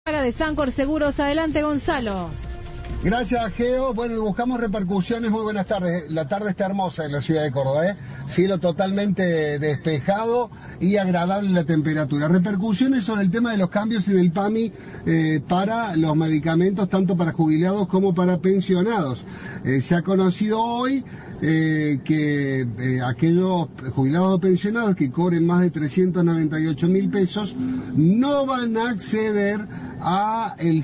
de Sancor Seguros. Adelante, Gonzalo. Gracias, Geo. Bueno, buscamos repercusiones. Muy buenas tardes. La tarde está hermosa en la ciudad de Córdoba, ¿eh? Cielo totalmente despejado y agradable la temperatura. Repercusiones sobre el tema de los cambios en el PAMI para los medicamentos, tanto para jubilados como para pensionados. Se ha conocido hoy que aquellos jubilados o pensionados que cobren más de 398.000 pesos no van a acceder a el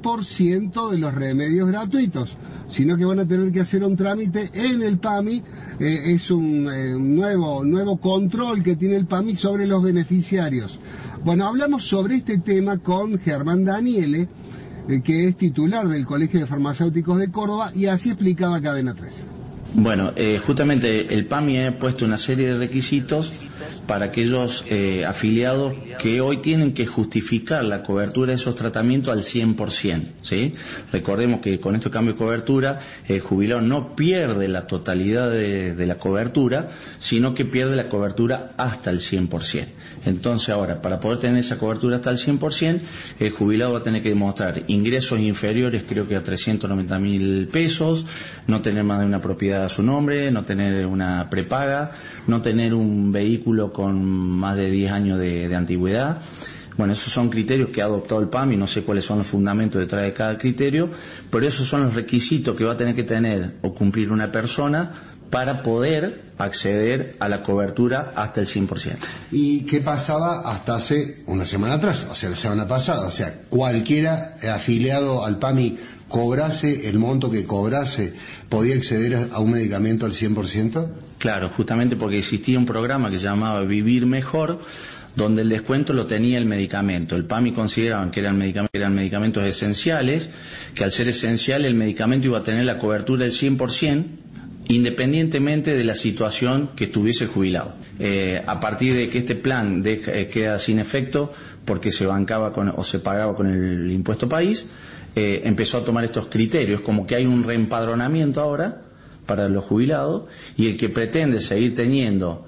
100% de los remedios gratuitos, sino que van a tener que hacer un trámite en el PAMI. Es un nuevo control que tiene el PAMI sobre los beneficiarios. Bueno, hablamos sobre este tema con Germán Daniele, que es titular del Colegio de Farmacéuticos de Córdoba, y así explicaba Cadena 3. Bueno, justamente el PAMI ha puesto una serie de requisitos para aquellos afiliados que hoy tienen que justificar la cobertura de esos tratamientos al 100%, ¿sí? Recordemos que con este cambio de cobertura, el jubilado no pierde la totalidad de la cobertura, sino que pierde la cobertura hasta el 100%. Entonces ahora, para poder tener esa cobertura hasta el 100%, el jubilado va a tener que demostrar ingresos inferiores, creo que a 390.000 pesos, no tener más de una propiedad a su nombre, no tener una prepaga, no tener un vehículo con más de 10 años de antigüedad. Bueno, esos son criterios que ha adoptado el PAMI, no sé cuáles son los fundamentos detrás de cada criterio, pero esos son los requisitos que va a tener que tener o cumplir una persona para poder acceder a la cobertura hasta el 100%. ¿Y qué pasaba hasta hace una semana atrás? O sea, la semana pasada. O sea, cualquiera afiliado al PAMI cobrase el monto que cobrase, ¿podía acceder a un medicamento al 100%? Claro, justamente porque existía un programa que se llamaba Vivir Mejor, donde el descuento lo tenía el medicamento. El PAMI consideraban que eran medicamentos esenciales, que al ser esencial el medicamento iba a tener la cobertura del 100%, independientemente de la situación que estuviese el jubilado. A partir de que este plan queda sin efecto porque se bancaba o se pagaba con el impuesto país, empezó a tomar estos criterios, como que hay un reempadronamiento ahora para los jubilados, y el que pretende seguir teniendo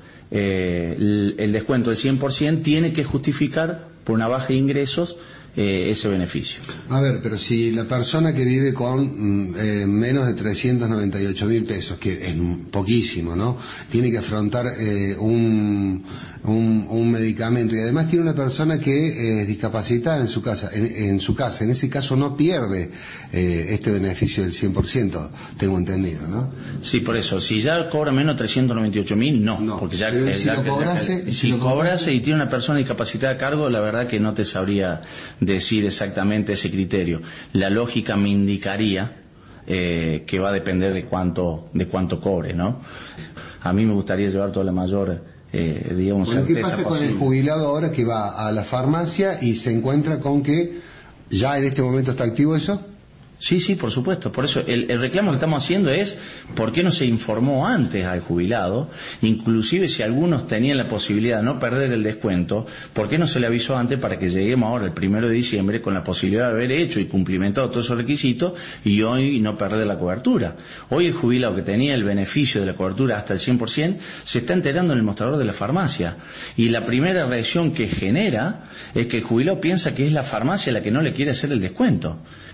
el descuento del 100% tiene que justificar por una baja de ingresos ese beneficio. A ver, pero si la persona que vive con menos de 398.000 pesos, que es poquísimo, ¿no?, tiene que afrontar un medicamento, y además tiene una persona que es discapacitada en su casa, en ese caso no pierde este beneficio del 100%, tengo entendido, ¿no? Sí, por eso, si ya cobra menos de 398.000, no, porque ya, si cobrase y tiene una persona discapacitada a cargo, la verdad que no te sabría decir exactamente ese criterio. La lógica me indicaría que va a depender de cuánto cobre, ¿no? A mí me gustaría llevar toda la mayor bueno, ¿qué pasa con el jubilado ahora que va a la farmacia y se encuentra con que ya en este momento está activo eso? Sí, por supuesto. Por eso el reclamo que estamos haciendo es ¿por qué no se informó antes al jubilado? Inclusive si algunos tenían la posibilidad de no perder el descuento, ¿por qué no se le avisó antes para que lleguemos ahora el 1 de diciembre con la posibilidad de haber hecho y cumplimentado todos esos requisitos y hoy no perder la cobertura? Hoy el jubilado que tenía el beneficio de la cobertura hasta el 100% se está enterando en el mostrador de la farmacia, y la primera reacción que genera es que el jubilado piensa que es la farmacia la que no le quiere hacer el descuento.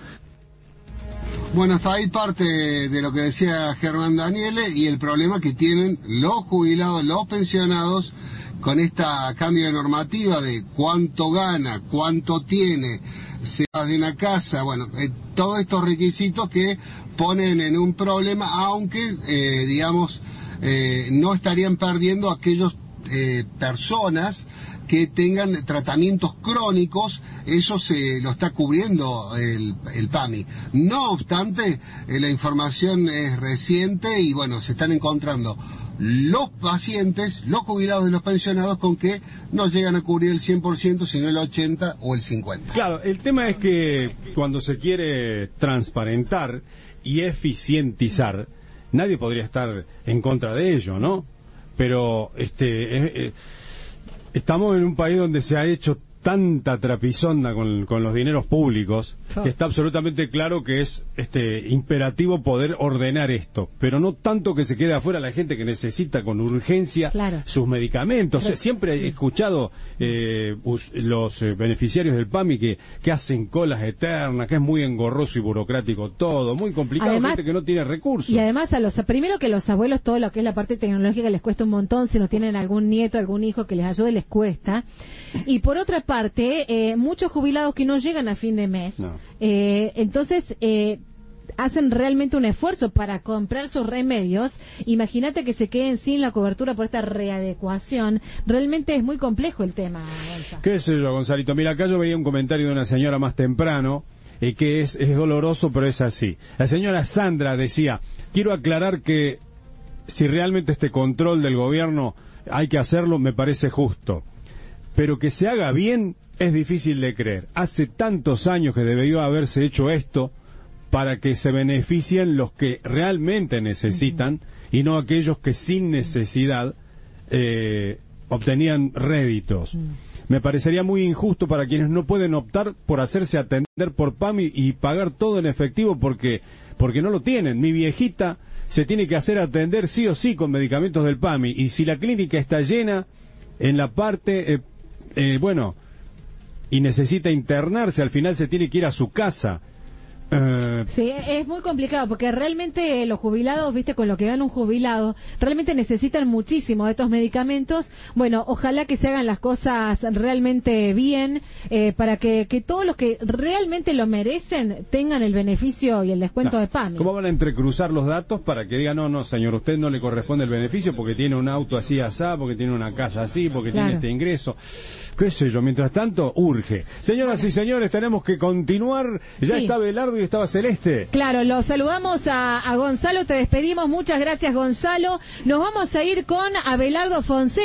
Bueno, hasta ahí parte de lo que decía Germán Daniele y el problema que tienen los jubilados, los pensionados, con este cambio de normativa de cuánto gana, cuánto tiene, se va de una casa, bueno, todos estos requisitos que ponen en un problema, aunque, no estarían perdiendo aquellos personas que tengan tratamientos crónicos, eso se lo está cubriendo el PAMI. No obstante, la información es reciente y bueno, se están encontrando los pacientes, los jubilados y los pensionados con que no llegan a cubrir el 100%, sino el 80% o el 50%. Claro, el tema es que cuando se quiere transparentar y eficientizar, nadie podría estar en contra de ello, ¿no? Pero estamos en un país donde se ha hecho tanta trapisonda con los dineros públicos, que está absolutamente claro que es imperativo poder ordenar esto, pero no tanto que se quede afuera la gente que necesita con urgencia sus medicamentos. Siempre he escuchado los beneficiarios del PAMI que hacen colas eternas, que es muy engorroso y burocrático todo, muy complicado, además, gente que no tiene recursos. Y además primero que los abuelos, todo lo que es la parte tecnológica les cuesta un montón, si no tienen algún nieto, algún hijo que les ayude, les cuesta. Y por otra parte, muchos jubilados que no llegan a fin de mes, entonces hacen realmente un esfuerzo para comprar sus remedios. Imagínate que se queden sin la cobertura por esta readecuación. Realmente es muy complejo el tema, Gonzalo. ¿Qué sé yo, Gonzalito? Mira, acá yo veía un comentario de una señora más temprano, que es doloroso, pero es así. La señora Sandra decía: quiero aclarar que si realmente este control del gobierno hay que hacerlo, me parece justo, pero que se haga bien es difícil de creer. Hace tantos años que debió haberse hecho esto para que se beneficien los que realmente necesitan y no aquellos que sin necesidad obtenían réditos. Me parecería muy injusto para quienes no pueden optar por hacerse atender por PAMI y pagar todo en efectivo porque no lo tienen. Mi viejita se tiene que hacer atender sí o sí con medicamentos del PAMI, y si la clínica está llena en la parte, y necesita internarse, al final se tiene que ir a su casa. Sí, es muy complicado porque realmente los jubilados, viste, con lo que gana un jubilado, realmente necesitan muchísimo de estos medicamentos. Bueno, ojalá que se hagan las cosas realmente bien, para que todos los que realmente lo merecen tengan el beneficio y el descuento de PAMI. ¿Cómo van a entrecruzar los datos para que digan, no, señor, usted no le corresponde el beneficio porque tiene un auto así asá, porque tiene una casa así, porque tiene este ingreso? Qué sé yo, mientras tanto, urge. Señoras y señores, tenemos que continuar. Ya está Abelardo y estaba Celeste. Claro, lo saludamos a Gonzalo, te despedimos. Muchas gracias, Gonzalo. Nos vamos a ir con Abelardo Fonseca.